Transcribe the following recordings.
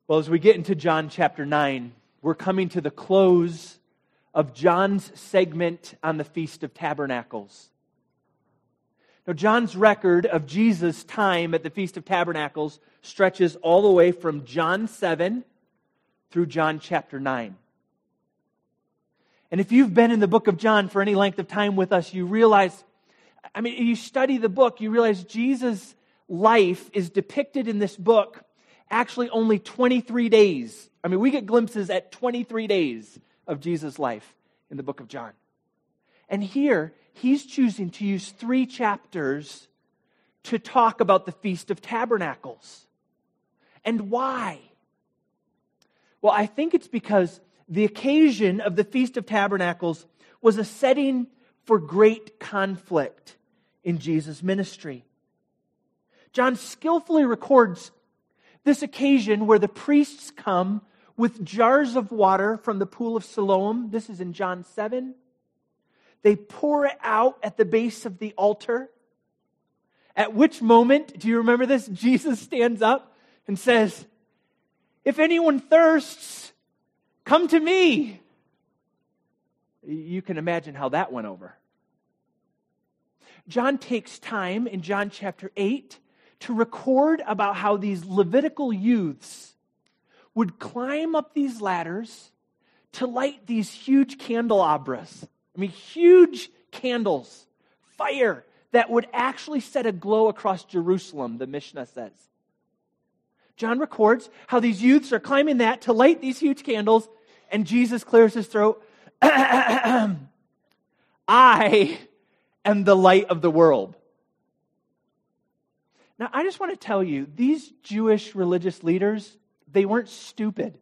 Well, as we get into John chapter 9, we're coming to the close of John's segment on the Feast of Tabernacles. Now, John's record of Jesus' time at the Feast of Tabernacles stretches all the way from John 7 through John chapter 9. And if you've been in the book of John for any length of time with us, you realize, you study the book, you realize Jesus' life is depicted in this book actually only 23 days. We get glimpses at 23 days of Jesus' life in the book of John. And here, he's choosing to use 3 chapters to talk about the Feast of Tabernacles. And why? Well, I think it's because the occasion of the Feast of Tabernacles was a setting for great conflict in Jesus' ministry. John skillfully records this occasion where the priests come with jars of water from the pool of Siloam. This is in John 7. They pour it out at the base of the altar. At which moment, do you remember this? Jesus stands up and says, "If anyone thirsts, come to me." You can imagine how that went over. John takes time in John chapter 8 to record about how these Levitical youths would climb up these ladders to light these huge candelabras. Huge candles, fire that would actually set a glow across Jerusalem, the Mishnah says. John records how these youths are climbing that to light these huge candles, and Jesus clears his throat. I am the light of the world. Now, I just want to tell you, these Jewish religious leaders, they weren't stupid.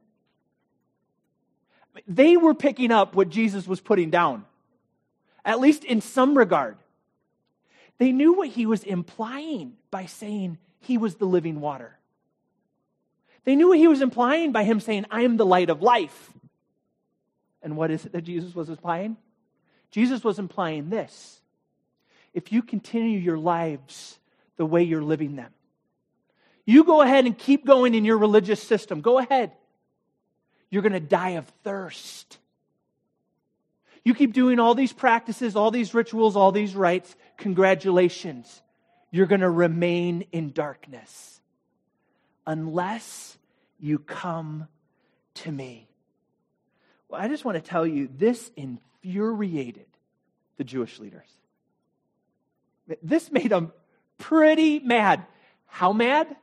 They were picking up what Jesus was putting down, at least in some regard. They knew what he was implying by saying he was the living water. They knew what he was implying by him saying, I am the light of life. And what is it that Jesus was implying? Jesus was implying this: if you continue your lives the way you're living them, you go ahead and keep going in your religious system. Go ahead. You're going to die of thirst. You keep doing all these practices, all these rituals, all these rites. Congratulations. You're going to remain in darkness unless you come to me. Well, I just want to tell you, this infuriated the Jewish leaders. This made them pretty mad. How mad?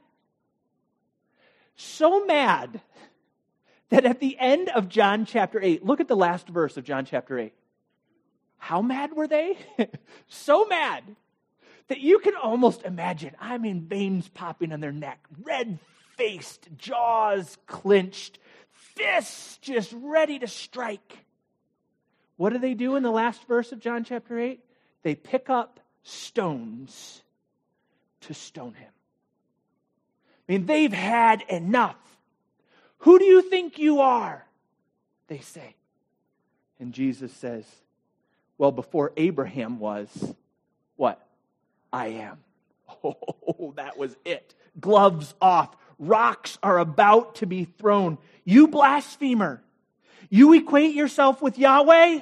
So mad that at the end of John chapter 8, look at the last verse of John chapter 8. How mad were they? So mad that you can almost imagine, veins popping on their neck, red-faced, jaws clenched, fists just ready to strike. What do they do in the last verse of John chapter 8? They pick up stones to stone him. They've had enough. Who do you think you are? They say. And Jesus says, well, before Abraham was, what? I am. Oh, that was it. Gloves off. Rocks are about to be thrown. You blasphemer. You equate yourself with Yahweh?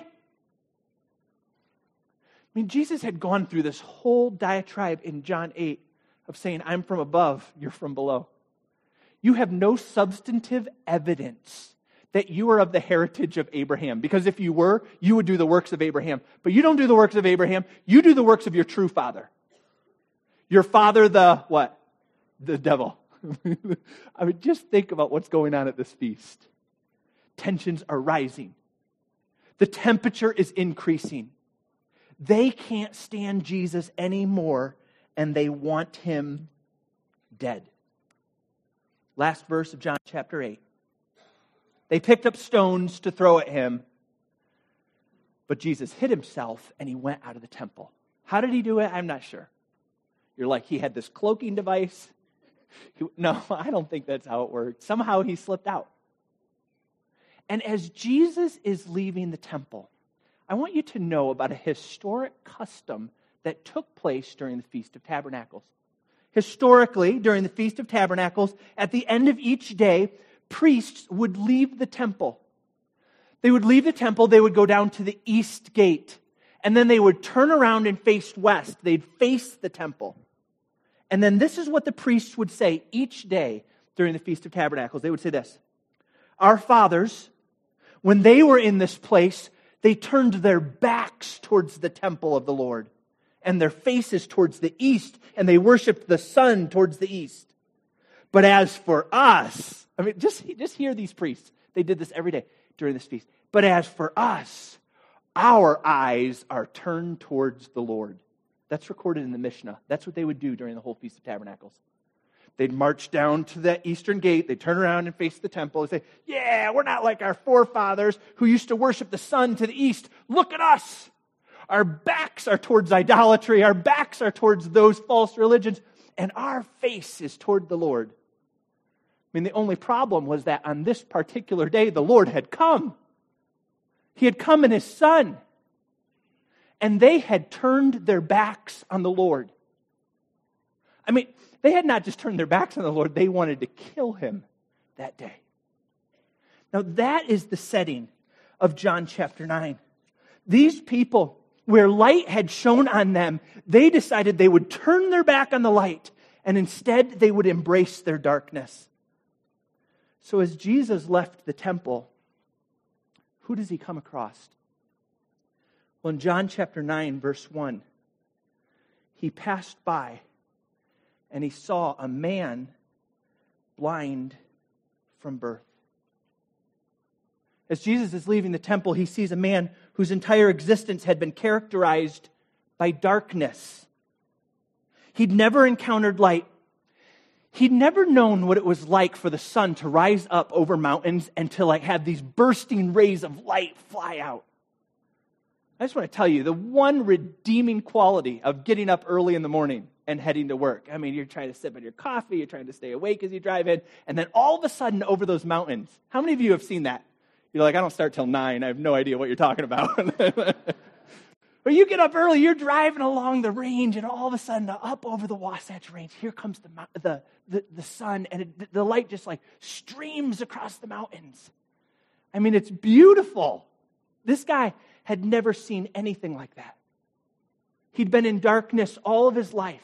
Jesus had gone through this whole diatribe in John 8 of saying, I'm from above, you're from below. You have no substantive evidence that you are of the heritage of Abraham. Because if you were, you would do the works of Abraham. But you don't do the works of Abraham. You do the works of your true father. Your father, the what? The devil. Just think about what's going on at this feast. Tensions are rising. The temperature is increasing. They can't stand Jesus anymore, and they want him dead. Last verse of John chapter 8. They picked up stones to throw at him, but Jesus hid himself and he went out of the temple. How did he do it? I'm not sure. You're like, he had this cloaking device. No, I don't think that's how it worked. Somehow he slipped out. And as Jesus is leaving the temple, I want you to know about a historic custom that took place during the Feast of Tabernacles. Historically, during the Feast of Tabernacles, at the end of each day, priests would leave the temple. They would leave the temple, they would go down to the east gate, and then they would turn around and face west. They'd face the temple. And then this is what the priests would say each day during the Feast of Tabernacles. They would say this: our fathers, when they were in this place, they turned their backs towards the temple of the Lord and their faces towards the east, and they worshiped the sun towards the east. But as for us, I mean, just hear these priests. They did this every day during this feast. But as for us, our eyes are turned towards the Lord. That's recorded in the Mishnah. That's what they would do during the whole Feast of Tabernacles. They'd march down to the eastern gate. They'd turn around and face the temple and say, yeah, we're not like our forefathers who used to worship the sun to the east. Look at us. Our backs are towards idolatry. Our backs are towards those false religions. And our face is toward the Lord. I mean, the only problem was that on this particular day, the Lord had come. He had come in His Son. And they had turned their backs on the Lord. I mean, they had not just turned their backs on the Lord, they wanted to kill Him that day. Now, that is the setting of John chapter 9. These people, where light had shone on them, they decided they would turn their back on the light, and instead they would embrace their darkness. So as Jesus left the temple, who does He come across? Well, in John chapter 9, verse 1, He passed by and He saw a man blind from birth. As Jesus is leaving the temple, He sees a man whose entire existence had been characterized by darkness. He'd never encountered light. He'd never known what it was like for the sun to rise up over mountains and to have these bursting rays of light fly out. I just want to tell you, the one redeeming quality of getting up early in the morning and heading to work. I mean, you're trying to sip on your coffee, you're trying to stay awake as you drive in, and then all of a sudden over those mountains, how many of you have seen that? You're like, I don't start till 9, I have no idea what you're talking about. But you get up early, you're driving along the range, and all of a sudden, up over the Wasatch Range, here comes the sun, and the light just streams across the mountains. I mean, it's beautiful. This guy had never seen anything like that. He'd been in darkness all of his life.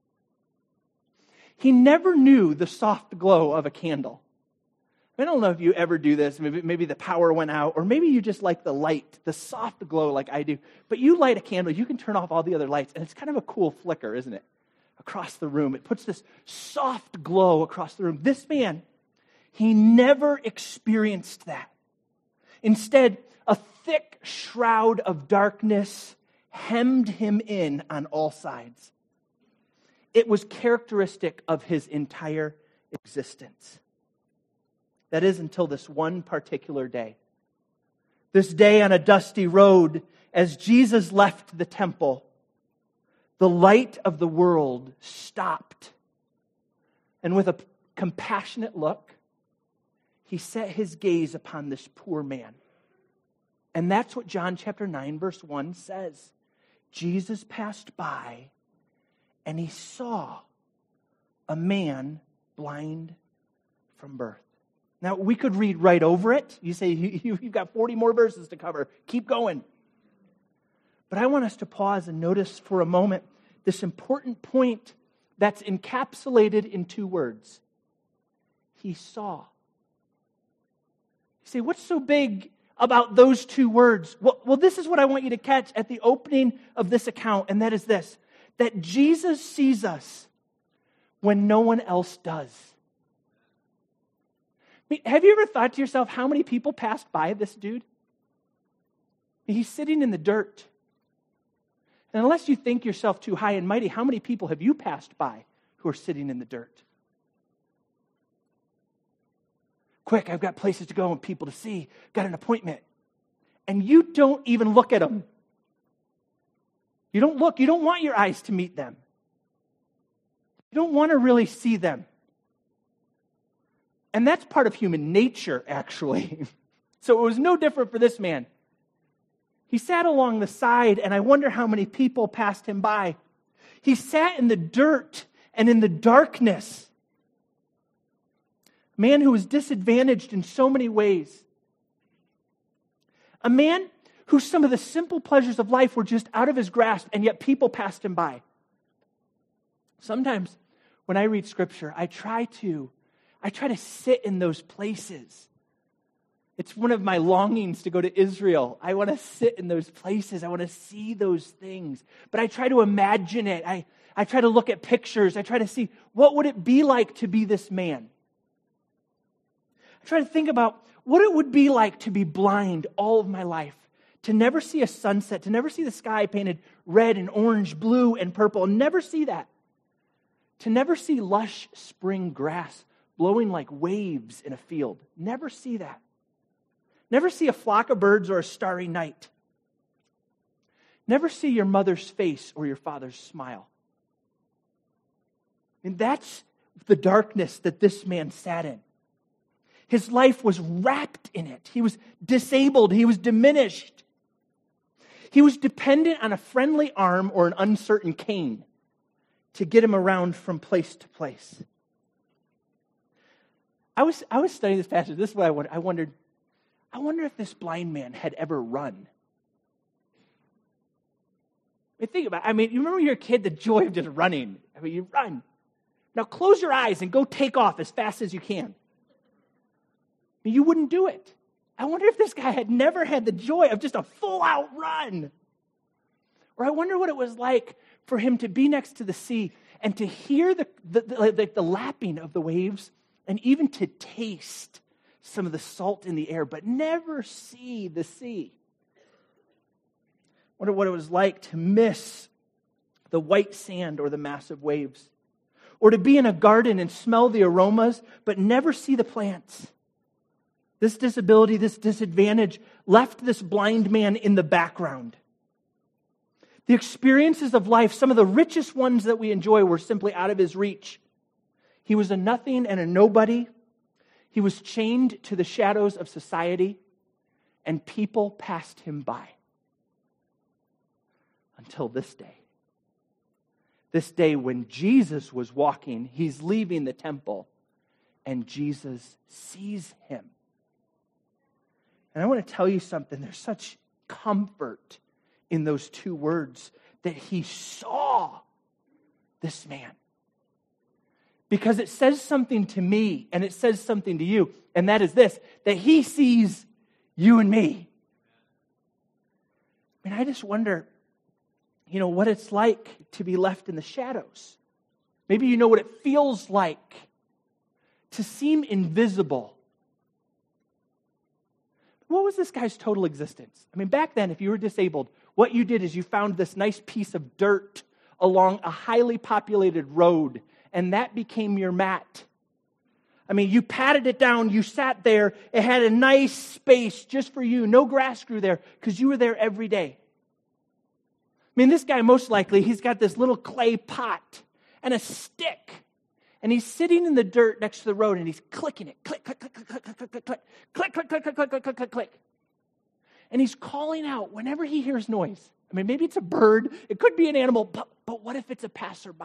He never knew the soft glow of a candle. I don't know if you ever do this. Maybe the power went out, or maybe you just like the light, the soft glow like I do. But you light a candle, you can turn off all the other lights, and it's kind of a cool flicker, isn't it? Across the room. It puts this soft glow across the room. This man, he never experienced that. Instead, a thick shroud of darkness hemmed him in on all sides. It was characteristic of his entire existence. That is, until this one particular day. This day on a dusty road, as Jesus left the temple, the light of the world stopped. And with a compassionate look, He set His gaze upon this poor man. And that's what John chapter 9, verse 1 says. Jesus passed by, and He saw a man blind from birth. Now, we could read right over it. You say, you've got 40 more verses to cover. Keep going. But I want us to pause and notice for a moment this important point that's encapsulated in 2 words. He saw. You say, what's so big about those 2 words? Well, this is what I want you to catch at the opening of this account, and that is this, that Jesus sees us when no one else does. I mean, have you ever thought to yourself how many people passed by this dude? He's sitting in the dirt. And unless you think yourself too high and mighty, how many people have you passed by who are sitting in the dirt? Quick, I've got places to go and people to see. Got an appointment. And you don't even look at them. You don't look. You don't want your eyes to meet them. You don't want to really see them. And that's part of human nature, actually. So it was no different for this man. He sat along the side, and I wonder how many people passed him by. He sat in the dirt and in the darkness. A man who was disadvantaged in so many ways. A man who some of the simple pleasures of life were just out of his grasp, and yet people passed him by. Sometimes when I read Scripture, I try to sit in those places. It's one of my longings to go to Israel. I want to sit in those places. I want to see those things. But I try to imagine it. I try to look at pictures. I try to see, what would it be like to be this man? I try to think about what it would be like to be blind all of my life, to never see a sunset, to never see the sky painted red and orange, blue and purple, never see that. To never see lush spring grass blowing like waves in a field. Never see that. Never see a flock of birds or a starry night. Never see your mother's face or your father's smile. And that's the darkness that this man sat in. His life was wrapped in it. He was disabled. He was diminished. He was dependent on a friendly arm or an uncertain cane to get him around from place to place. I was studying this passage. This is what I wondered. I wonder if this blind man had ever run. Think about it. You remember when you were a kid, the joy of just running. You run. Now close your eyes and go take off as fast as you can. You wouldn't do it. I wonder if this guy had never had the joy of just a full-out run. Or I wonder what it was like for him to be next to the sea and to hear the lapping of the waves and even to taste some of the salt in the air, but never see the sea. I wonder what it was like to miss the white sand or the massive waves. Or to be in a garden and smell the aromas, but never see the plants. This disability, this disadvantage left this blind man in the background. The experiences of life, some of the richest ones that we enjoy, were simply out of his reach. He was a nothing and a nobody. He was chained to the shadows of society, and people passed him by. Until this day. This day when Jesus was walking, he's leaving the temple, and Jesus sees him. And I want to tell you something. There's such comfort in those two words, that he saw this man. Because it says something to me, and it says something to you, and that is this, that he sees you and me. I just wonder, what it's like to be left in the shadows. Maybe you know what it feels like to seem invisible. What was this guy's total existence? Back then, if you were disabled, what you did is you found this nice piece of dirt along a highly populated road, and that became your mat. You patted it down, you sat there, it had a nice space just for you. No grass grew there because you were there every day. This guy, most likely, he's got this little clay pot and a stick. And he's sitting in the dirt next to the road and he's clicking it. Click, click, click, click, click, click, click, click, click, click, click, click, click, click, click, click, click. And he's calling out whenever he hears noise. Maybe it's a bird. It could be an animal. But what if it's a passerby?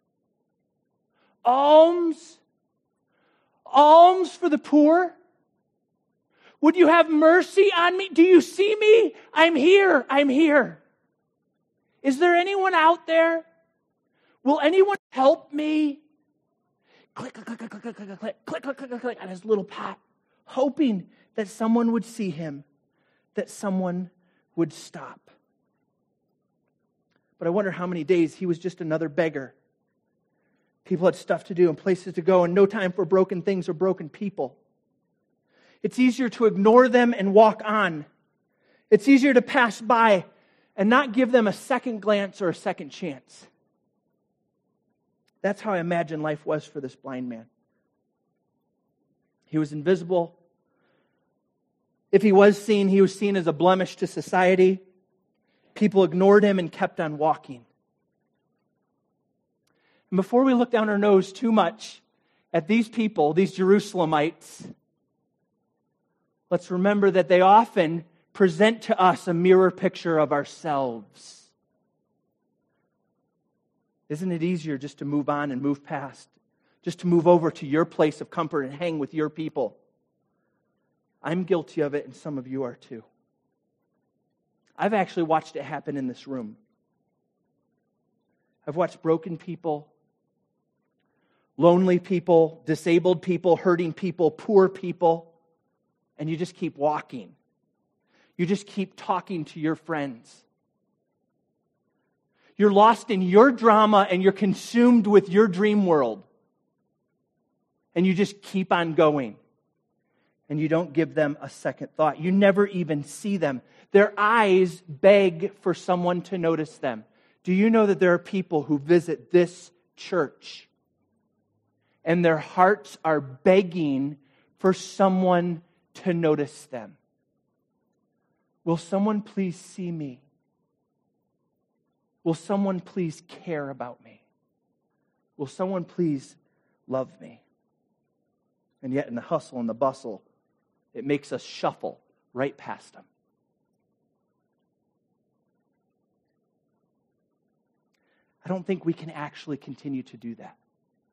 Alms. Alms for the poor. Would you have mercy on me? Do you see me? I'm here. I'm here. Is there anyone out there? Will anyone help me? Click, click, click, click, click, click, click, click, click, click, click, click on his little pot, hoping that someone would see him, that someone would stop. But I wonder how many days he was just another beggar. People had stuff to do and places to go and no time for broken things or broken people. It's easier to ignore them and walk on. It's easier to pass by and not give them a second glance or a second chance. That's how I imagine life was for this blind man. He was invisible. If he was seen, he was seen as a blemish to society. People ignored him and kept on walking. And before we look down our nose too much at these people, these Jerusalemites, let's remember that they often present to us a mirror picture of ourselves. Isn't it easier just to move on and move past? just to move over to your place of comfort and hang with your people. I'm guilty of it, and some of you are too. I've actually watched it happen in this room. I've watched broken people, lonely people, disabled people, hurting people, poor people, and you just keep walking. You just keep talking to your friends. You're lost in your drama and you're consumed with your dream world. And you just keep on going. And you don't give them a second thought. You never even see them. Their eyes beg for someone to notice them. Do you know that there are people who visit this church and their hearts are begging for someone to notice them? Will someone please see me? Will someone please care about me? Will someone please love me? And yet in the hustle and the bustle, it makes us shuffle right past them. I don't think we can actually continue to do that.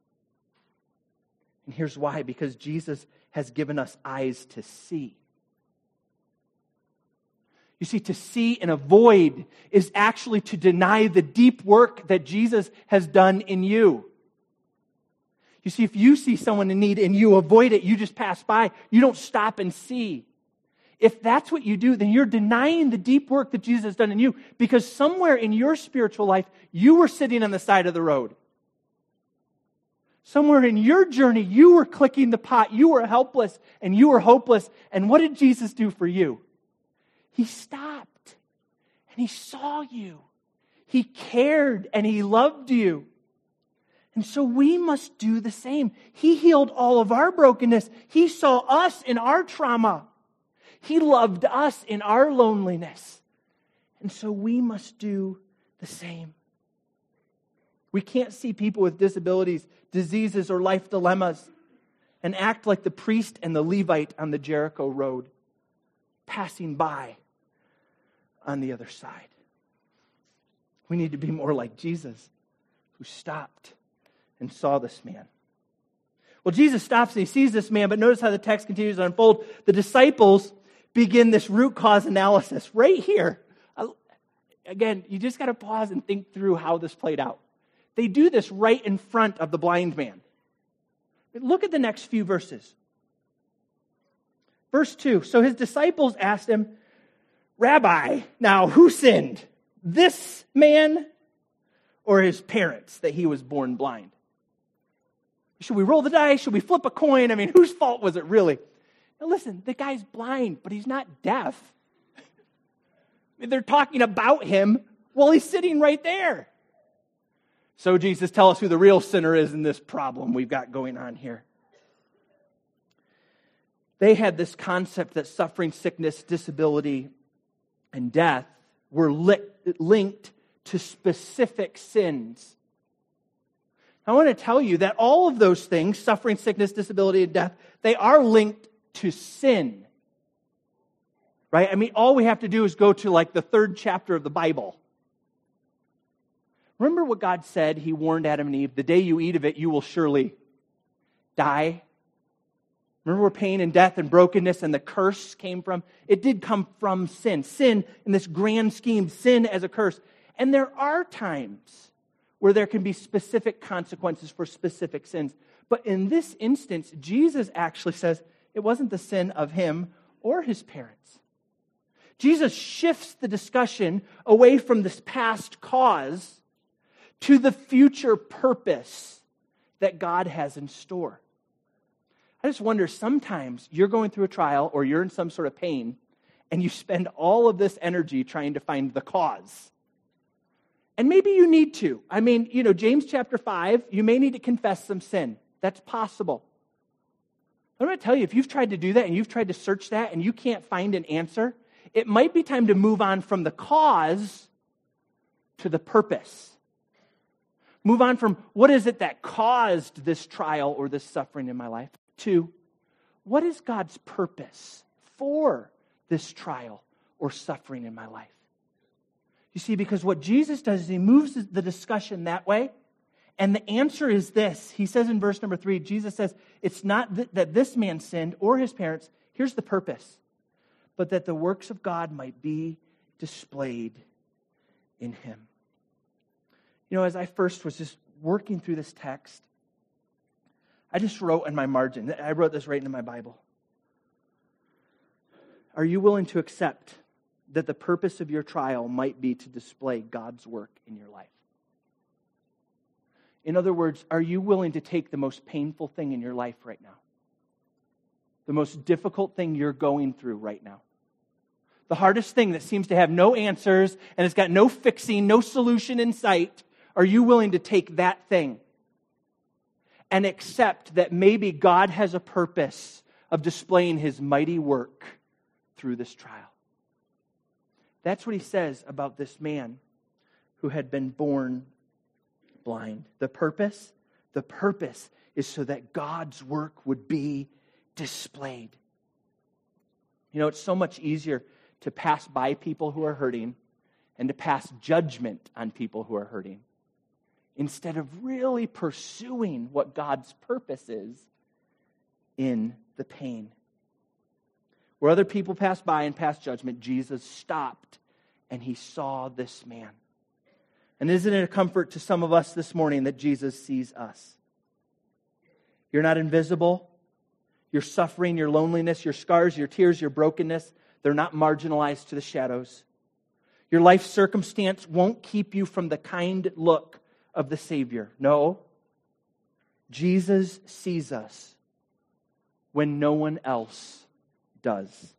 And here's why. Because Jesus has given us eyes to see. You see, to see and avoid is actually to deny the deep work that Jesus has done in you. You see, if you see someone in need and you avoid it, you just pass by. You don't stop and see. If that's what you do, then you're denying the deep work that Jesus has done in you, because somewhere in your spiritual life, you were sitting on the side of the road. Somewhere in your journey, you were clicking the pot. You were helpless and you were hopeless. And what did Jesus do for you? He stopped and He saw you. He cared and He loved you. And so we must do the same. He healed all of our brokenness. He saw us in our trauma. He loved us in our loneliness. And so we must do the same. We can't see people with disabilities, diseases, or life dilemmas and act like the priest and the Levite on the Jericho road, passing by on the other side. We need to be more like Jesus, who stopped and saw this man. Well, Jesus stops and He sees this man, but notice how the text continues to unfold. The disciples begin this root cause analysis right here. Again, you just got to pause and think through how this played out. They do this right in front of the blind man. Look at the next few verses. Verse 2, so His disciples asked Him, Rabbi, now who sinned, this man or his parents, that he was born blind? Should we roll the dice? Should we flip a coin? I mean, whose fault was it really? Now listen, the guy's blind, but he's not deaf. They're talking about him while he's sitting right there. So Jesus, tell us who the real sinner is in this problem we've got going on here. They had this concept that suffering, sickness, disability, and death were linked to specific sins. I want to tell you that all of those things, suffering, sickness, disability, and death, they are linked to sin. Right? I mean, all we have to do is go to like the 3rd chapter of the Bible. Remember what God said? He warned Adam and Eve, the day you eat of it, you will surely die. Remember where pain and death and brokenness and the curse came from? It did come from sin. Sin in this grand scheme, sin as a curse. And there are times where there can be specific consequences for specific sins. But in this instance, Jesus actually says it wasn't the sin of him or his parents. Jesus shifts the discussion away from this past cause to the future purpose that God has in store. I just wonder, sometimes you're going through a trial or you're in some sort of pain and you spend all of this energy trying to find the cause. And maybe you need to. I mean, James chapter 5, you may need to confess some sin. That's possible. I'm going to tell you, if you've tried to do that and you've tried to search that and you can't find an answer, it might be time to move on from the cause to the purpose. Move on from what is it that caused this trial or this suffering in my life to what is God's purpose for this trial or suffering in my life. You see, because what Jesus does is he moves the discussion that way, And the answer is this. He says in verse number 3, Jesus says, it's not that this man sinned or his parents. Here's the purpose. But that the works of God might be displayed in him. You know, as I first was just working through this text, I just wrote in my margin. I wrote this right into my Bible. Are you willing to accept that the purpose of your trial might be to display God's work in your life? In other words, are you willing to take the most painful thing in your life right now? The most difficult thing you're going through right now? The hardest thing that seems to have no answers and it's got no fixing, no solution in sight. Are you willing to take that thing and accept that maybe God has a purpose of displaying his mighty work through this trial? That's what he says about this man who had been born blind. The purpose is so that God's work would be displayed. You know, it's so much easier to pass by people who are hurting and to pass judgment on people who are hurting instead of really pursuing what God's purpose is in the pain. Where other people passed by and passed judgment, Jesus stopped and he saw this man. And isn't it a comfort to some of us this morning that Jesus sees us? You're not invisible. Your suffering, your loneliness, your scars, your tears, your brokenness, they're not marginalized to the shadows. Your life circumstance won't keep you from the kind look of the Savior. No. Jesus sees us when no one else does.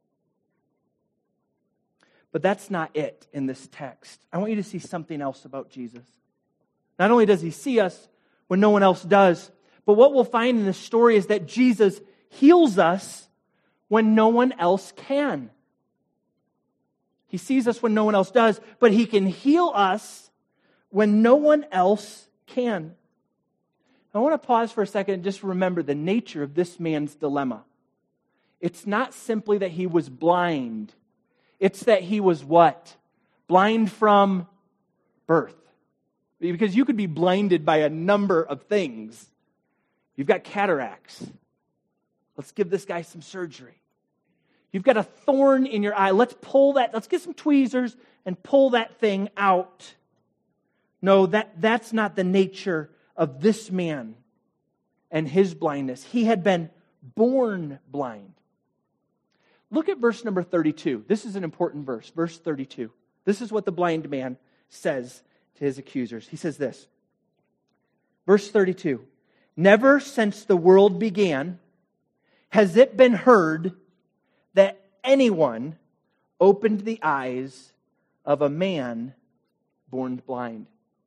But that's not it in this text. I want you to see something else about Jesus. Not only does he see us when no one else does, but what we'll find in this story is that Jesus heals us when no one else can. He sees us when no one else does, but he can heal us when no one else can. I want to pause for a second and just remember the nature of this man's dilemma. It's not simply that he was blind. It's that he was what? Blind from birth. Because you could be blinded by a number of things. You've got cataracts. Let's give this guy some surgery. You've got a thorn in your eye. Let's get some tweezers and pull that thing out. No, that's not the nature of this man and his blindness. He had been born blind. Look at verse number 32. This is an important verse. Verse 32. This is what the blind man says to his accusers. He says this. Verse 32. Never since the world began has it been heard that anyone opened the eyes of a man born blind.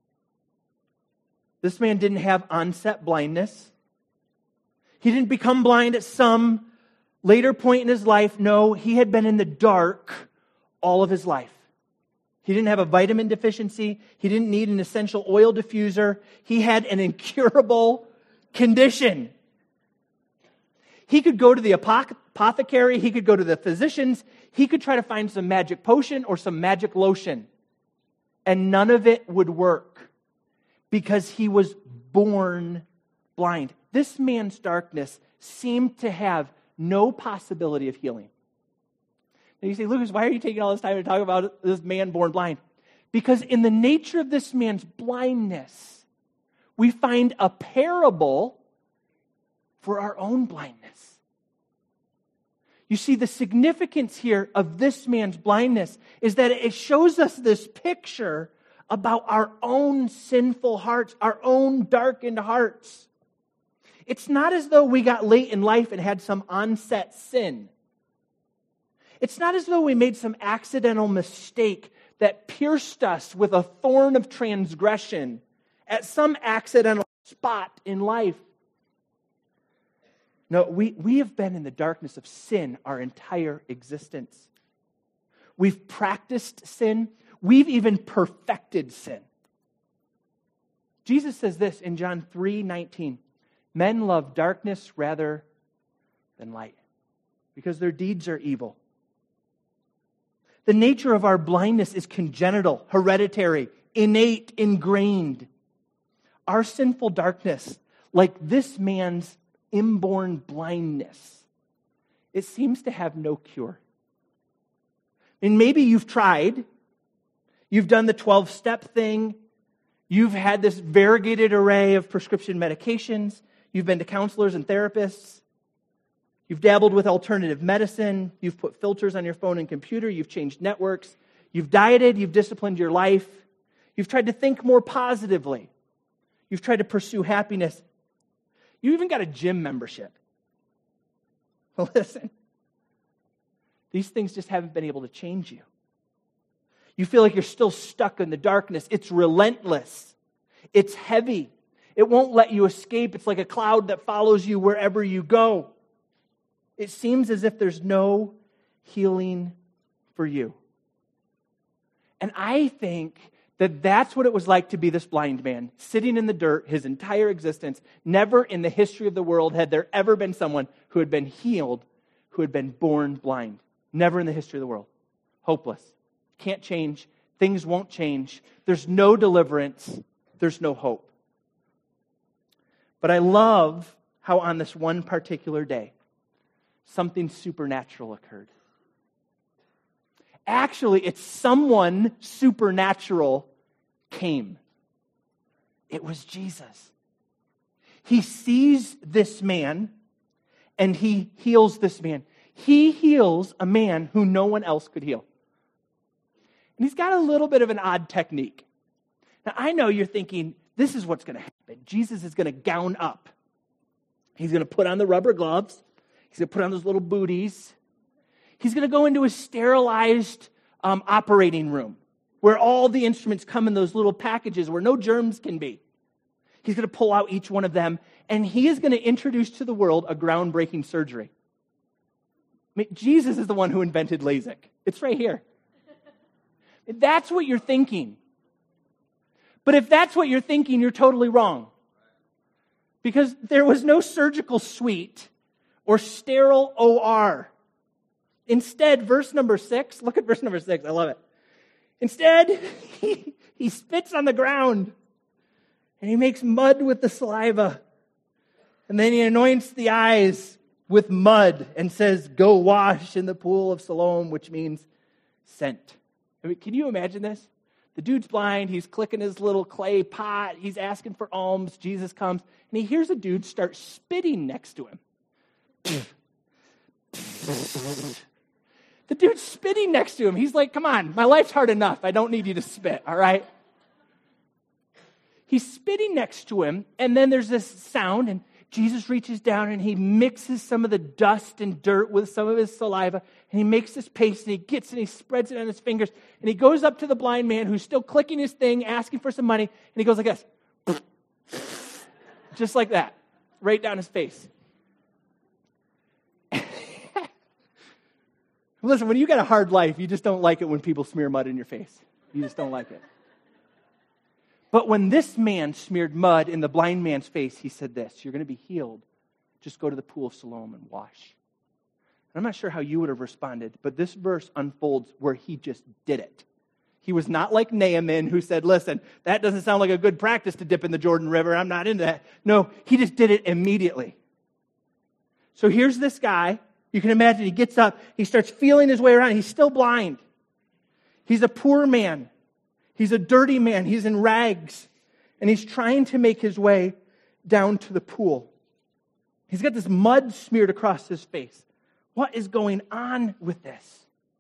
This man didn't have onset blindness. He didn't become blind at some later point in his life. No, he had been in the dark all of his life. He didn't have a vitamin deficiency. He didn't need an essential oil diffuser. He had an incurable condition. He could go to the apothecary. He could go to the physicians. He could try to find some magic potion or some magic lotion. And none of it would work because he was born blind. This man's darkness seemed to have no possibility of healing. Now you say, Lucas, why are you taking all this time to talk about this man born blind? Because in the nature of this man's blindness, we find a parable for our own blindness. You see, the significance here of this man's blindness is that it shows us this picture about our own sinful hearts, our own darkened hearts. It's not as though we got late in life and had some onset sin. It's not as though we made some accidental mistake that pierced us with a thorn of transgression at some accidental spot in life. No, we have been in the darkness of sin our entire existence. We've practiced sin. We've even perfected sin. Jesus says this in John 3:19. Men love darkness rather than light because their deeds are evil. The nature of our blindness is congenital, hereditary, innate, ingrained. Our sinful darkness, like this man's inborn blindness, it seems to have no cure. And maybe you've tried. You've done the 12-step thing. You've had this variegated array of prescription medications. You've been to counselors and therapists. You've dabbled with alternative medicine. You've put filters on your phone and computer. You've changed networks. You've dieted. You've disciplined your life. You've tried to think more positively. You've tried to pursue happiness. You even got a gym membership. Well, listen, these things just haven't been able to change you. You feel like you're still stuck in the darkness. It's relentless. It's heavy. It won't let you escape. It's like a cloud that follows you wherever you go. It seems as if there's no healing for you. And I think that that's what it was like to be this blind man, sitting in the dirt his entire existence. Never in the history of the world had there ever been someone who had been healed, who had been born blind. Never in the history of the world. Hopeless. Can't change. Things won't change. There's no deliverance. There's no hope. But I love how on this one particular day, something supernatural occurred. Actually, it's someone supernatural came. It was Jesus. He sees this man and he heals this man. He heals a man who no one else could heal. And he's got a little bit of an odd technique. Now, I know you're thinking, this is what's going to happen. Jesus is going to gown up. He's going to put on the rubber gloves. He's going to put on those little booties. He's going to go into a sterilized operating room where all the instruments come in those little packages where no germs can be. He's going to pull out each one of them, and he is going to introduce to the world a groundbreaking surgery. I mean, Jesus is the one who invented LASIK. It's right here. That's what you're thinking. But if that's what you're thinking, you're totally wrong. Because there was no surgical suite or sterile OR. Instead, verse number 6, look at verse number 6, I love it. Instead, he spits on the ground and he makes mud with the saliva. And then he anoints the eyes with mud and says, go wash in the pool of Siloam, which means sent. I mean, can you imagine this? The dude's blind, he's clicking his little clay pot, he's asking for alms, Jesus comes, and he hears a dude start spitting next to him. The dude's spitting next to him. He's like, come on, my life's hard enough. I don't need you to spit, all right? He's spitting next to him, and then there's this sound, and Jesus reaches down and he mixes some of the dust and dirt with some of his saliva, and he makes this paste, and he gets it, and he spreads it on his fingers, and he goes up to the blind man who's still clicking his thing, asking for some money, and he goes like this. Just like that, right down his face. Listen, when you got a hard life, you just don't like it when people smear mud in your face. You just don't like it. But when this man smeared mud in the blind man's face, he said this, you're going to be healed. Just go to the pool of Siloam and wash. And I'm not sure how you would have responded, but this verse unfolds where he just did it. He was not like Naaman who said, listen, that doesn't sound like a good practice to dip in the Jordan River. I'm not into that. No, he just did it immediately. So here's this guy. You can imagine he gets up, he starts feeling his way around. He's still blind. He's a poor man. He's a dirty man. He's in rags. And he's trying to make his way down to the pool. He's got this mud smeared across his face. What is going on with this?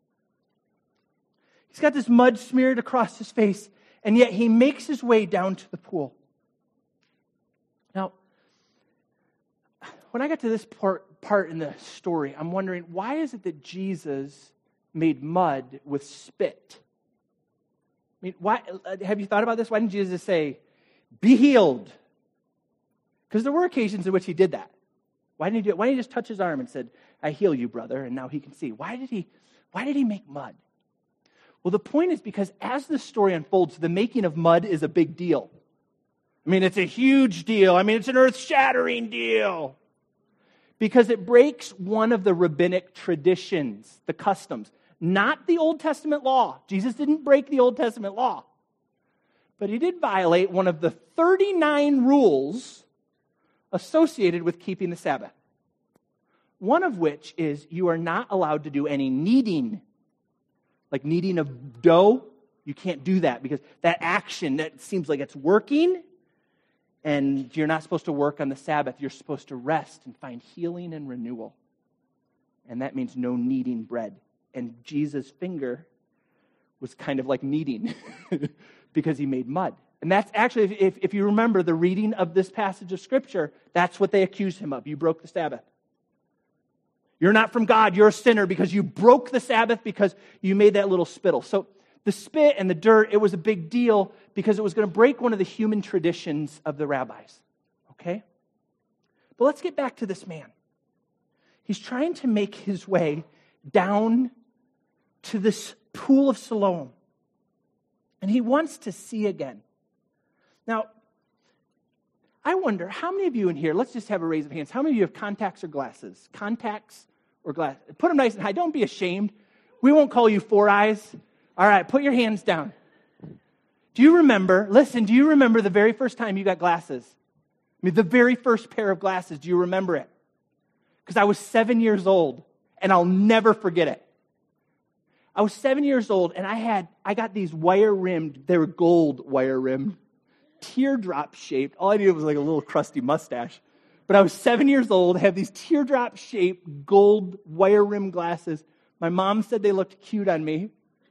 He's got this mud smeared across his face, and yet he makes his way down to the pool. Now, when I got to this part in the story, I'm wondering, why is it that Jesus made mud with spit? I mean, why? Have you thought about this? Why didn't Jesus say, be healed? Because there were occasions in which he did that. Why didn't he do it? Why didn't he just touch his arm and said, I heal you, brother, and now he can see? Why did he make mud? Well, the point is because as the story unfolds, the making of mud is a big deal. I mean, it's a huge deal. I mean, it's an earth-shattering deal. Because it breaks one of the rabbinic traditions, the customs, not the Old Testament law. Jesus didn't break the Old Testament law. But he did violate one of the 39 rules associated with keeping the Sabbath. One of which is you are not allowed to do any kneading. Like kneading of dough, you can't do that because that action, that seems like it's working, and you're not supposed to work on the Sabbath. You're supposed to rest and find healing and renewal. And that means no kneading bread. And Jesus' finger was kind of like kneading because he made mud. And that's actually, if you remember the reading of this passage of Scripture, that's what they accused him of. You broke the Sabbath. You're not from God. You're a sinner because you broke the Sabbath because you made that little spittle. So the spit and the dirt, it was a big deal because it was going to break one of the human traditions of the rabbis. Okay? But let's get back to this man. He's trying to make his way down to this pool of Siloam. And he wants to see again. Now, I wonder, how many of you in here, let's just have a raise of hands, how many of you have contacts or glasses? Contacts or glasses? Put them nice and high. Don't be ashamed. We won't call you Four Eyes. All right, put your hands down. Do you remember the very first time you got glasses? I mean, the very first pair of glasses, do you remember it? Because I was 7 years old, and I'll never forget it. I was 7 years old, and I got these wire-rimmed, they were gold wire-rimmed, teardrop-shaped. All I needed was like a little crusty mustache. But I was 7 years old, had these teardrop-shaped gold wire-rimmed glasses. My mom said they looked cute on me.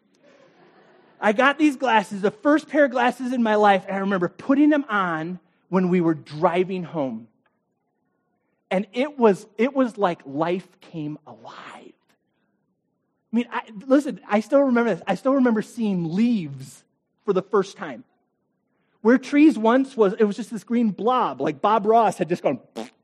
I got these glasses, the first pair of glasses in my life, and I remember putting them on when we were driving home. And it was like life came alive. I mean, I still remember this. I still remember seeing leaves for the first time. Where trees once was, it was just this green blob, like Bob Ross had just gone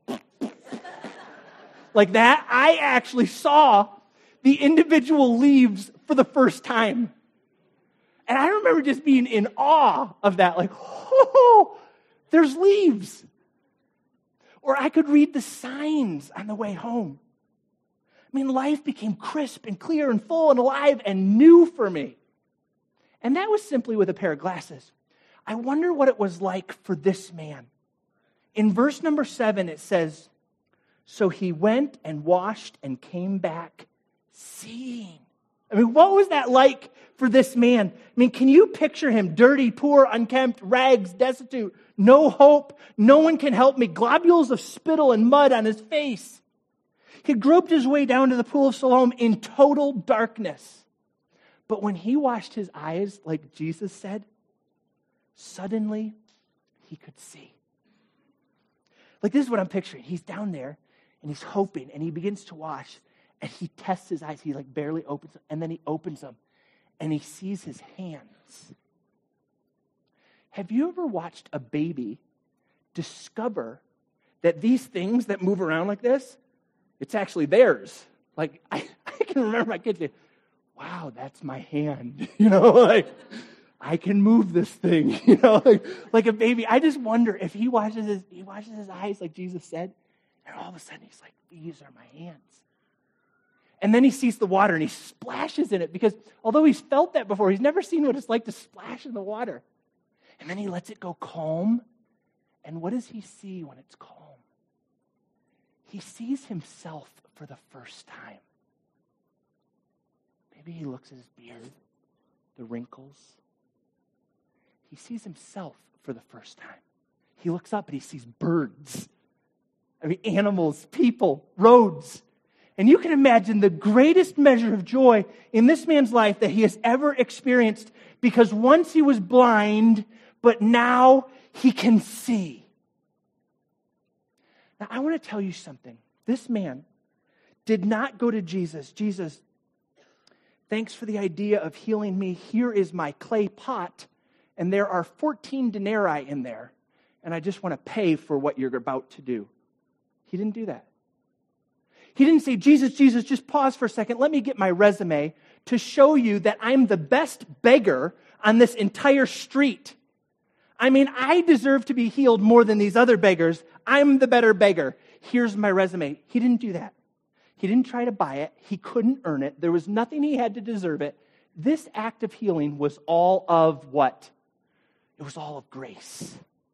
like that. I actually saw the individual leaves for the first time. And I remember just being in awe of that, like, oh, there's leaves. Or I could read the signs on the way home. I mean, life became crisp and clear and full and alive and new for me. And that was simply with a pair of glasses. I wonder what it was like for this man. In verse number 7, it says, so he went and washed and came back seeing. I mean, what was that like for this man? I mean, can you picture him? Dirty, poor, unkempt, rags, destitute, no hope, no one can help me, globules of spittle and mud on his face. He groped his way down to the pool of Siloam in total darkness. But when he washed his eyes, like Jesus said, suddenly he could see. Like, this is what I'm picturing. He's down there and he's hoping and he begins to wash and he tests his eyes. He like barely opens them and then he opens them and he sees his hands. Have you ever watched a baby discover that these things that move around like this, it's actually theirs? Like, I can remember my kids saying, wow, that's my hand. You know, like, I can move this thing. You know, like a baby. I just wonder if he washes his eyes like Jesus said, and all of a sudden he's like, these are my hands. And then he sees the water and he splashes in it because although he's felt that before, he's never seen what it's like to splash in the water. And then he lets it go calm. And what does he see when it's calm? He sees himself for the first time. Maybe he looks at his beard, the wrinkles. He sees himself for the first time. He looks up and he sees birds. I mean, animals, people, roads. And you can imagine the greatest measure of joy in this man's life that he has ever experienced, because once he was blind, but now he can see. Now, I want to tell you something. This man did not go to Jesus. Jesus, thanks for the idea of healing me. Here is my clay pot, and there are 14 denarii in there, and I just want to pay for what you're about to do. He didn't do that. He didn't say, Jesus, just pause for a second. Let me get my resume to show you that I'm the best beggar on this entire street. I mean, I deserve to be healed more than these other beggars. I'm the better beggar. Here's my resume. He didn't do that. He didn't try to buy it. He couldn't earn it. There was nothing he had to deserve it. This act of healing was all of what? It was all of grace.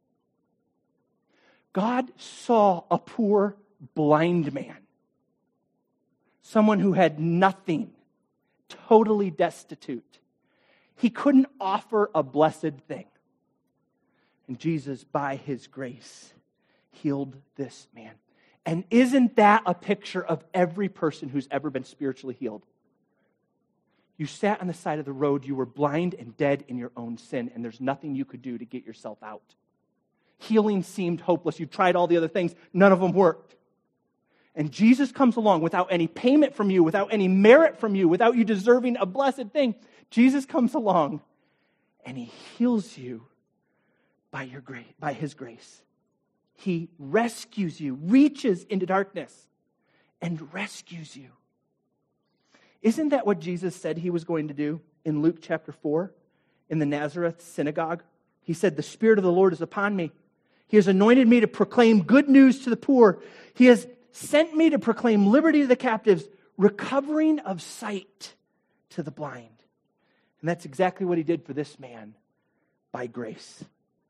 God saw a poor blind man, someone who had nothing, totally destitute. He couldn't offer a blessed thing. And Jesus, by his grace, healed this man. And isn't that a picture of every person who's ever been spiritually healed? You sat on the side of the road, you were blind and dead in your own sin, and there's nothing you could do to get yourself out. Healing seemed hopeless. You tried all the other things, none of them worked. And Jesus comes along without any payment from you, without any merit from you, without you deserving a blessed thing. Jesus comes along and he heals you by his grace. He rescues you, reaches into darkness and rescues you. Isn't that what Jesus said he was going to do in Luke chapter 4 in the Nazareth synagogue? He said, "The Spirit of the Lord is upon me. He has anointed me to proclaim good news to the poor. He has sent me to proclaim liberty to the captives, recovering of sight to the blind." And that's exactly what he did for this man by grace.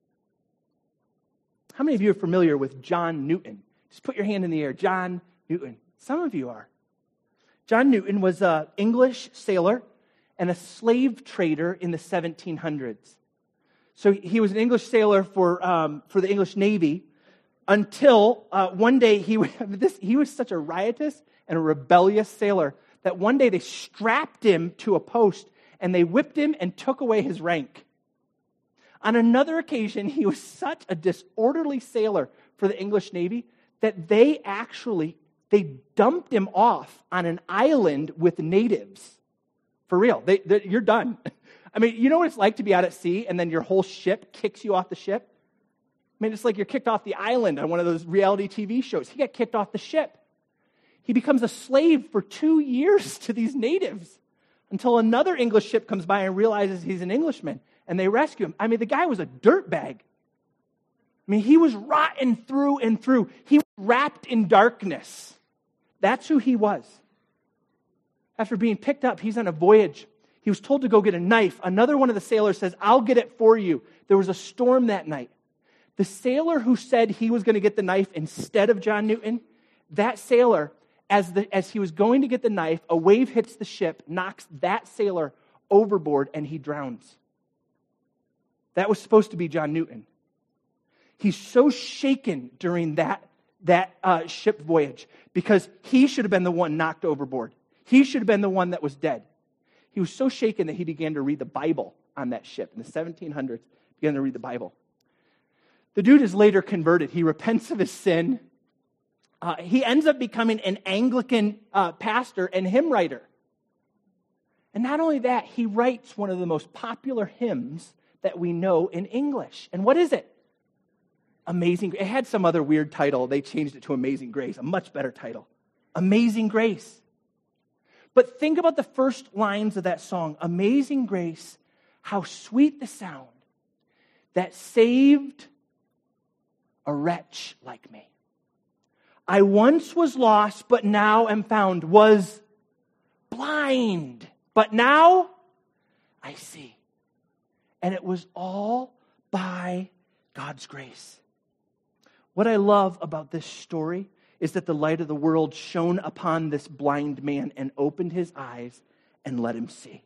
How many of you are familiar with John Newton? Just put your hand in the air. John Newton. Some of you are. John Newton was an English sailor and a slave trader in the 1700s. So he was an English sailor for the English Navy until one day he was such a riotous and a rebellious sailor that one day they strapped him to a post and they whipped him and took away his rank. On another occasion, he was such a disorderly sailor for the English Navy that they dumped him off on an island with natives. For real. You're done. I mean, you know what it's like to be out at sea and then your whole ship kicks you off the ship? I mean, it's like you're kicked off the island on one of those reality TV shows. He got kicked off the ship. He becomes a slave for 2 years to these natives until another English ship comes by and realizes he's an Englishman, and they rescue him. I mean, the guy was a dirtbag. I mean, he was rotten through and through. He was wrapped in darkness. That's who he was. After being picked up, he's on a voyage. He was told to go get a knife. Another one of the sailors says, "I'll get it for you." There was a storm that night. The sailor who said he was going to get the knife instead of John Newton, that sailor, as he was going to get the knife, a wave hits the ship, knocks that sailor overboard, and he drowns. That was supposed to be John Newton. He's so shaken during that ship voyage because he should have been the one knocked overboard. He should have been the one that was dead. He was so shaken that he began to read the Bible on that ship. In the 1700s, began to read the Bible. The dude is later converted. He repents of his sin. He ends up becoming an Anglican pastor and hymn writer. And not only that, he writes one of the most popular hymns that we know in English. And what is it? Amazing Grace. It had some other weird title. They changed it to Amazing Grace, a much better title. Amazing Grace. But think about the first lines of that song. Amazing grace, how sweet the sound that saved a wretch like me. I once was lost, but now am found. Was blind, but now I see. And it was all by God's grace. What I love about this story is that the light of the world shone upon this blind man and opened his eyes and let him see.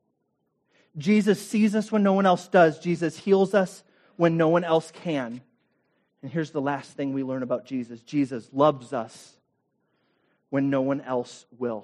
Jesus sees us when no one else does. Jesus heals us when no one else can. And here's the last thing we learn about Jesus. Jesus loves us when no one else will.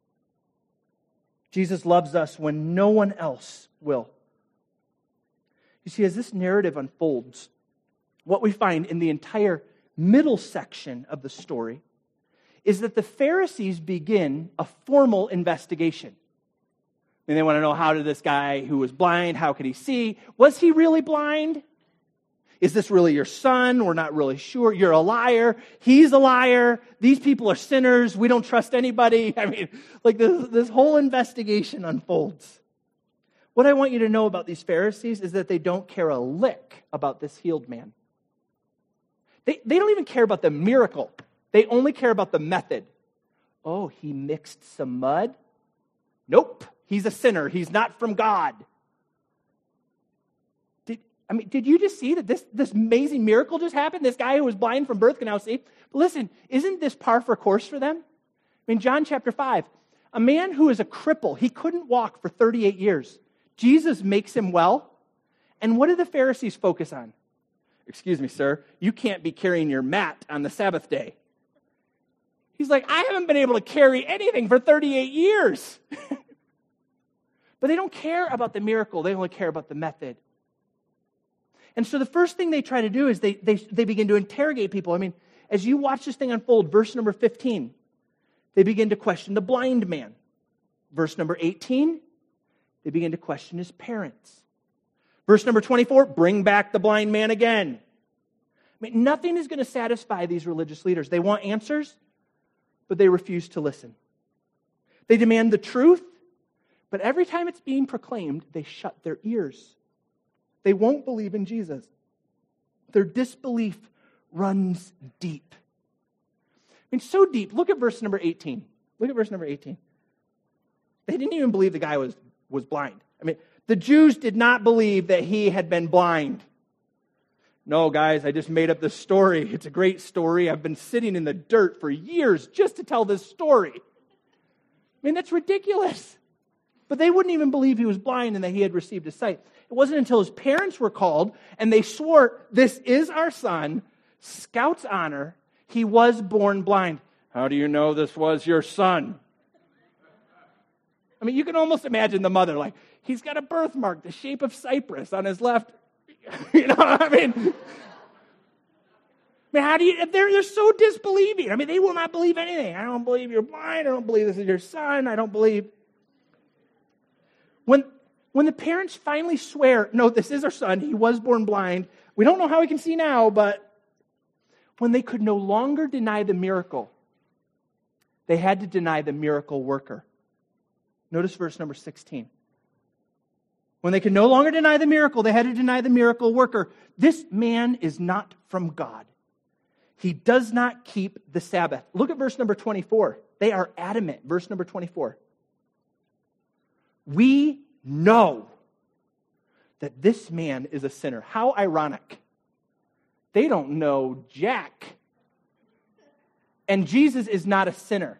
Jesus loves us when no one else will. You see, as this narrative unfolds, what we find in the entire middle section of the story is that the Pharisees begin a formal investigation. And they want to know, how did this guy who was blind, how could he see? Was he really blind? Is this really your son? We're not really sure. You're a liar. He's a liar. These people are sinners. We don't trust anybody. I mean, like this whole investigation unfolds. What I want you to know about these Pharisees is that they don't care a lick about this healed man. They don't even care about the miracle. They only care about the method. Oh, he mixed some mud? Nope. He's a sinner. He's not from God. I mean, did you just see that this amazing miracle just happened? This guy who was blind from birth can now see. But listen, isn't this par for course for them? I mean, John chapter 5, a man who is a cripple, he couldn't walk for 38 years. Jesus makes him well. And what do the Pharisees focus on? Excuse me, sir, you can't be carrying your mat on the Sabbath day. He's like, I haven't been able to carry anything for 38 years. But they don't care about the miracle. They only care about the method. And so the first thing they try to do is they begin to interrogate people. I mean, as you watch this thing unfold, verse number 15, they begin to question the blind man. Verse number 18, they begin to question his parents. Verse number 24, bring back the blind man again. I mean, nothing is going to satisfy these religious leaders. They want answers, but they refuse to listen. They demand the truth, but every time it's being proclaimed, they shut their ears. They won't believe in Jesus. Their disbelief runs deep. I mean, so deep. Look at verse number 18. Look at verse number 18. They didn't even believe the guy was blind. I mean, the Jews did not believe that he had been blind. No, guys, I just made up this story. It's a great story. I've been sitting in the dirt for years just to tell this story. I mean, that's ridiculous. But they wouldn't even believe he was blind and that he had received his sight. It wasn't until his parents were called and they swore, this is our son, Scout's honor, he was born blind. How do you know this was your son? I mean, you can almost imagine the mother, like, he's got a birthmark the shape of Cyprus on his left. You know what I mean? How do you, they're so disbelieving. I mean, they will not believe anything. I don't believe you're blind. I don't believe this is your son. I don't believe. When the parents finally swear, no, this is our son, he was born blind, we don't know how he can see now, but when they could no longer deny the miracle, they had to deny the miracle worker. Notice verse number 16. When they could no longer deny the miracle, they had to deny the miracle worker. This man is not from God. He does not keep the Sabbath. Look at verse number 24. They are adamant. Verse number 24. We know that this man is a sinner. How ironic. They don't know jack. And Jesus is not a sinner.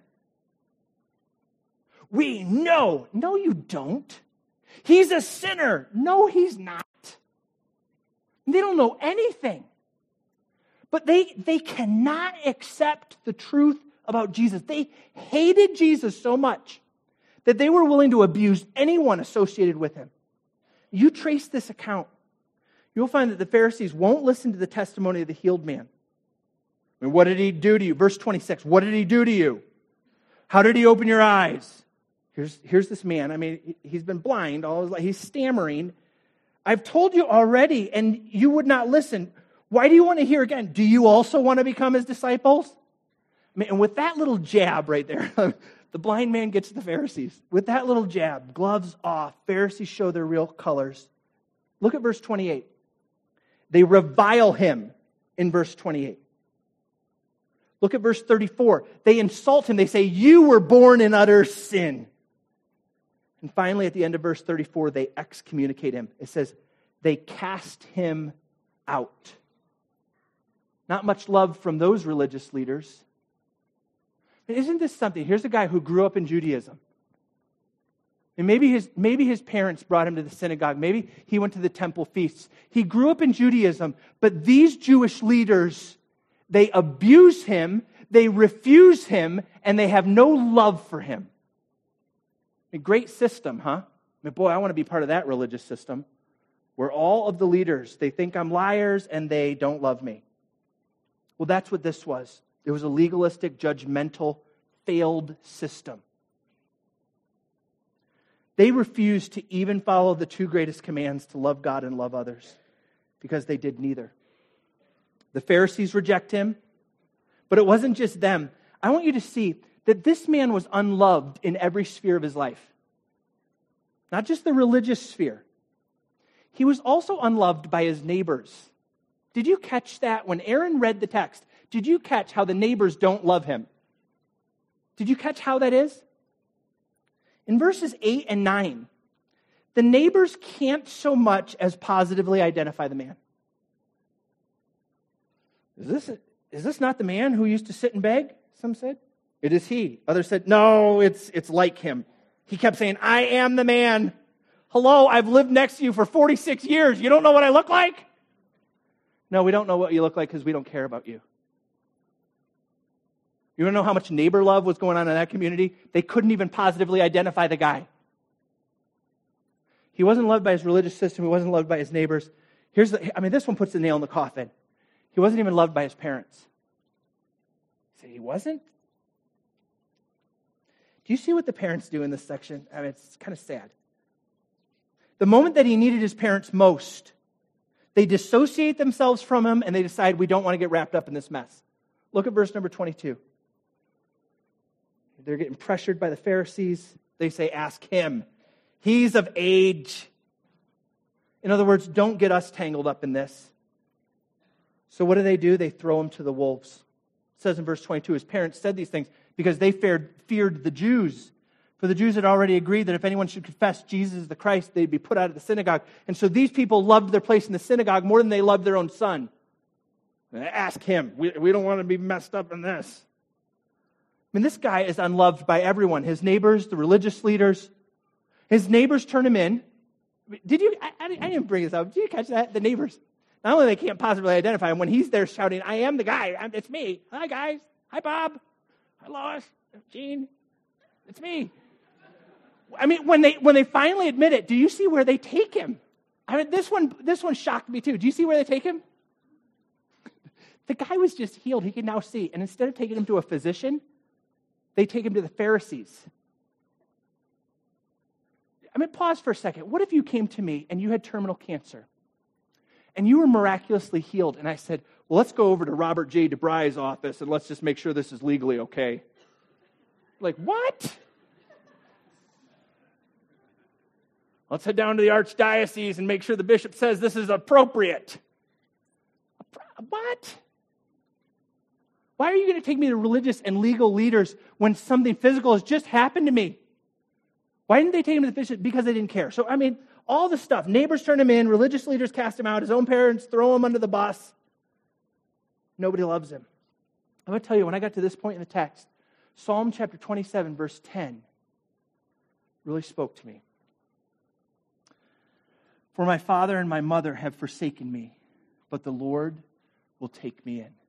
We know. No, you don't. He's a sinner. No, he's not. They don't know anything. But they cannot accept the truth about Jesus. They hated Jesus so much that they were willing to abuse anyone associated with him. You trace this account, you'll find that the Pharisees won't listen to the testimony of the healed man. I mean, what did he do to you? Verse 26, what did he do to you? How did he open your eyes? Here's this man. I mean, he's been blind all his life. He's stammering. I've told you already, and you would not listen. Why do you want to hear again? Do you also want to become his disciples? I mean, and with that little jab right there, the blind man gets the Pharisees. With that little jab, gloves off, Pharisees show their real colors. Look at verse 28. They revile him in verse 28. Look at verse 34. They insult him. They say, you were born in utter sin. And finally, at the end of verse 34, they excommunicate him. It says, they cast him out. Not much love from those religious leaders. Isn't this something? Here's a guy who grew up in Judaism. And maybe his parents brought him to the synagogue. Maybe he went to the temple feasts. He grew up in Judaism, but these Jewish leaders, they abuse him, they refuse him, and they have no love for him. A great system, huh? I mean, boy, I want to be part of that religious system where all of the leaders, they think I'm liars and they don't love me. Well, that's what this was. It was a legalistic, judgmental, failed system. They refused to even follow the two greatest commands to love God and love others because they did neither. The Pharisees reject him, but it wasn't just them. I want you to see that this man was unloved in every sphere of his life. Not just the religious sphere. He was also unloved by his neighbors. Did you catch that? When Aaron read the text, did you catch how the neighbors don't love him? Did you catch how that is? In verses 8 and 9, the neighbors can't so much as positively identify the man. Is this not the man who used to sit and beg? Some said. It is he. Others said, no, it's like him. He kept saying, I am the man. Hello, I've lived next to you for 46 years. You don't know what I look like? No, we don't know what you look like because we don't care about you. You want to know how much neighbor love was going on in that community? They couldn't even positively identify the guy. He wasn't loved by his religious system. He wasn't loved by his neighbors. This one puts the nail in the coffin. He wasn't even loved by his parents. You say he wasn't? Do you see what the parents do in this section? It's kind of sad. The moment that he needed his parents most, they dissociate themselves from him and they decide we don't want to get wrapped up in this mess. Look at verse number 22. They're getting pressured by the Pharisees. They say, ask him. He's of age. In other words, don't get us tangled up in this. So what do? They throw him to the wolves. It says in verse 22, his parents said these things because they feared the Jews. For the Jews had already agreed that if anyone should confess Jesus is the Christ, they'd be put out of the synagogue. And so these people loved their place in the synagogue more than they loved their own son. Ask him. We don't want to be messed up in this. This guy is unloved by everyone. His neighbors, the religious leaders. His neighbors turn him in. I didn't bring this up. Did you catch that? The neighbors. Not only they can't possibly identify him, when he's there shouting, I am the guy. It's me. Hi, guys. Hi, Bob. Hi, Lois. Gene. It's me. When they finally admit it, do you see where they take him? This one shocked me too. Do you see where they take him? The guy was just healed. He can now see. And instead of taking him to a physician, they take him to the Pharisees. Pause for a second. What if you came to me and you had terminal cancer and you were miraculously healed and I said, well, let's go over to Robert J. DeBry's office and let's just make sure this is legally okay. Like, what? Let's head down to the archdiocese and make sure the bishop says this is appropriate. What? Why are you going to take me to religious and legal leaders when something physical has just happened to me? Why didn't they take him to the bishop? Because they didn't care. So, all the stuff. Neighbors turn him in. Religious leaders cast him out. His own parents throw him under the bus. Nobody loves him. I'm going to tell you, when I got to this point in the text, Psalm chapter 27, verse 10 really spoke to me. For my father and my mother have forsaken me, but the Lord will take me in.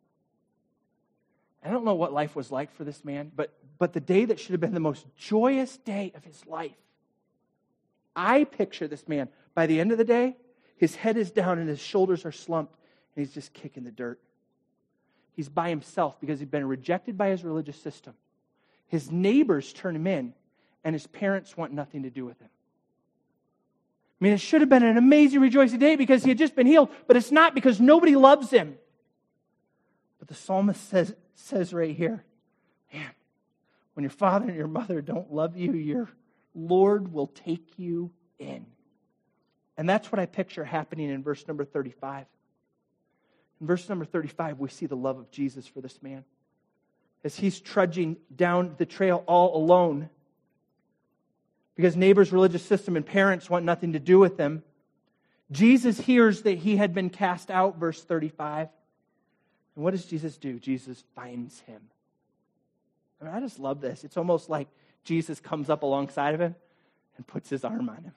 I don't know what life was like for this man, but the day that should have been the most joyous day of his life, I picture this man, by the end of the day, his head is down and his shoulders are slumped, and he's just kicking the dirt. He's by himself because he'd been rejected by his religious system. His neighbors turn him in, and his parents want nothing to do with him. It should have been an amazing, rejoicing day because he had just been healed, but it's not because nobody loves him. But the psalmist says right here, man, when your father and your mother don't love you, your Lord will take you in. And that's what I picture happening in verse number 35. In verse number 35, we see the love of Jesus for this man. As he's trudging down the trail all alone, because neighbors, religious system, and parents want nothing to do with him, Jesus hears that he had been cast out, verse 35. And what does Jesus do? Jesus finds him. I just love this. It's almost like Jesus comes up alongside of him and puts his arm on him.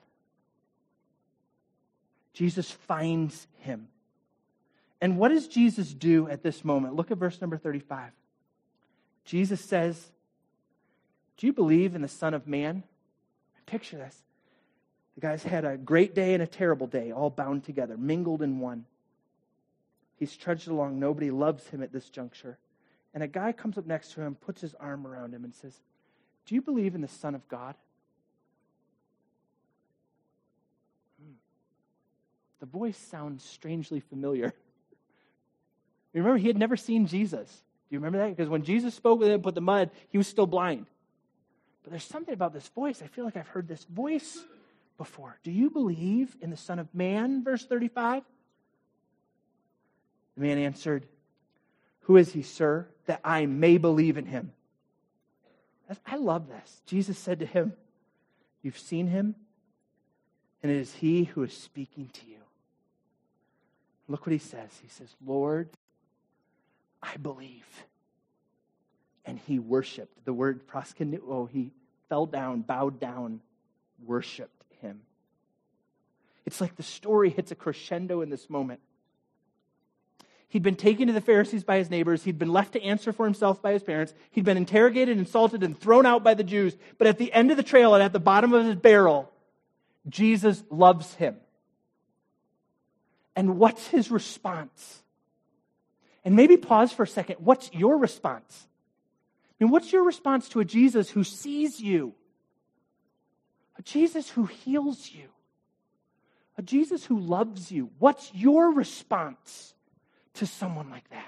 Jesus finds him. And what does Jesus do at this moment? Look at verse number 35. Jesus says, do you believe in the Son of Man? Picture this. The guy's had a great day and a terrible day, all bound together, mingled in one. He's trudged along. Nobody loves him at this juncture. And a guy comes up next to him, puts his arm around him and says, do you believe in the Son of God? The voice sounds strangely familiar. You remember, he had never seen Jesus. Do you remember that? Because when Jesus spoke with him and put the mud, he was still blind. But there's something about this voice. I feel like I've heard this voice before. Do you believe in the Son of Man? Verse 35. The man answered, who is he, sir, that I may believe in him? I love this. Jesus said to him, you've seen him, And it is he who is speaking to you. Look what he says. He says, Lord, I believe. And he worshiped. The word proskuneo, he fell down, bowed down, worshiped him. It's like the story hits a crescendo in this moment. He'd been taken to the Pharisees by his neighbors. He'd been left to answer for himself by his parents. He'd been interrogated, insulted, and thrown out by the Jews. But at the end of the trail and at the bottom of his barrel, Jesus loves him. And what's his response? And maybe pause for a second. What's your response? I mean, what's your response to a Jesus who sees you? A Jesus who heals you? A Jesus who loves you? What's your response to someone like that?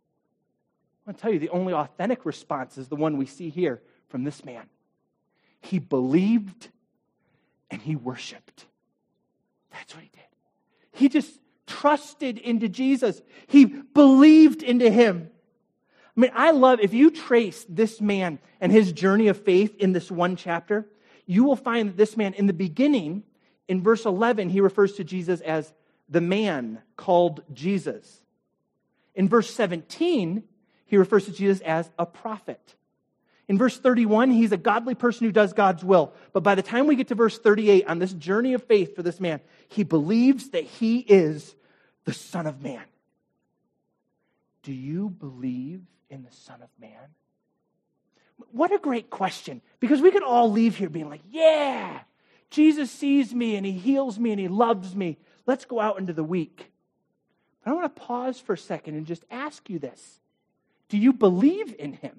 I want to tell you, the only authentic response is the one we see here from this man. He believed and he worshiped. That's what he did. He just trusted into Jesus. He believed into him. I mean, I love, if you trace this man and his journey of faith in this one chapter, you will find that this man, in the beginning, in verse 11, he refers to Jesus as the man called Jesus. In verse 17, he refers to Jesus as a prophet. In verse 31, he's a godly person who does God's will. But by the time we get to verse 38, on this journey of faith for this man, he believes that he is the Son of Man. Do you believe in the Son of Man? What a great question. Because we could all leave here being like, yeah, Jesus sees me and he heals me and he loves me. Let's go out into the week. But I want to pause for a second and just ask you this. Do you believe in him?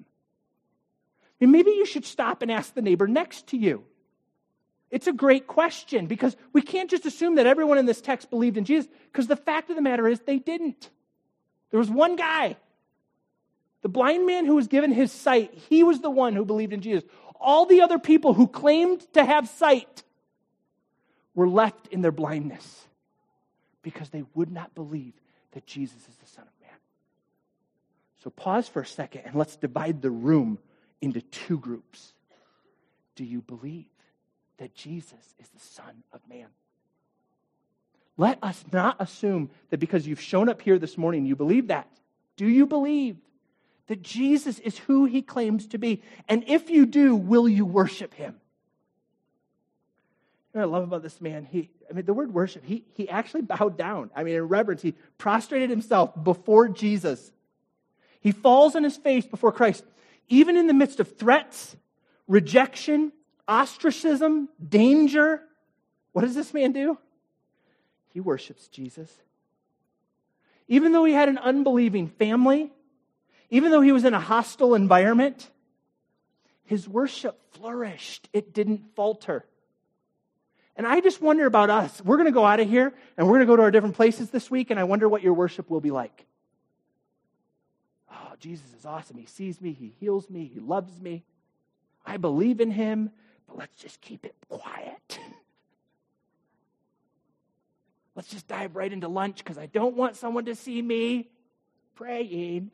I mean, maybe you should stop and ask the neighbor next to you. It's a great question because we can't just assume that everyone in this text believed in Jesus, because the fact of the matter is they didn't. There was one guy, the blind man who was given his sight. He was the one who believed in Jesus. All the other people who claimed to have sight were left in their blindness because they would not believe that Jesus is the Son of Man. So pause for a second and let's divide the room into two groups. Do you believe that Jesus is the Son of Man? Let us not assume that because you've shown up here this morning, you believe that. Do you believe that Jesus is who he claims to be? And if you do, will you worship him? You know what I love about this man? The word worship, he actually bowed down. In reverence, he prostrated himself before Jesus. He falls on his face before Christ. Even in the midst of threats, rejection, ostracism, danger, what does this man do? He worships Jesus. Even though he had an unbelieving family, even though he was in a hostile environment, his worship flourished. It didn't falter. And I just wonder about us. We're going to go out of here, and we're going to go to our different places this week, and I wonder what your worship will be like. Oh, Jesus is awesome. He sees me. He heals me. He loves me. I believe in him, but let's just keep it quiet. Let's just dive right into lunch because I don't want someone to see me praying.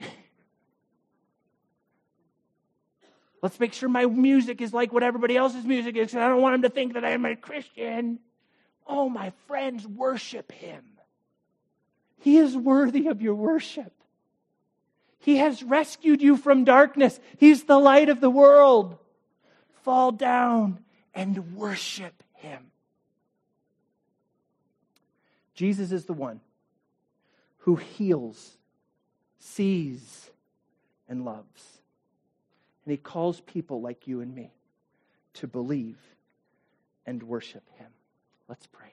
Let's make sure my music is like what everybody else's music is because I don't want them to think that I'm a Christian. Oh, my friends, worship him. He is worthy of your worship. He has rescued you from darkness. He's the light of the world. Fall down and worship him. Jesus is the one who heals, sees, and loves. And he calls people like you and me to believe and worship him. Let's pray.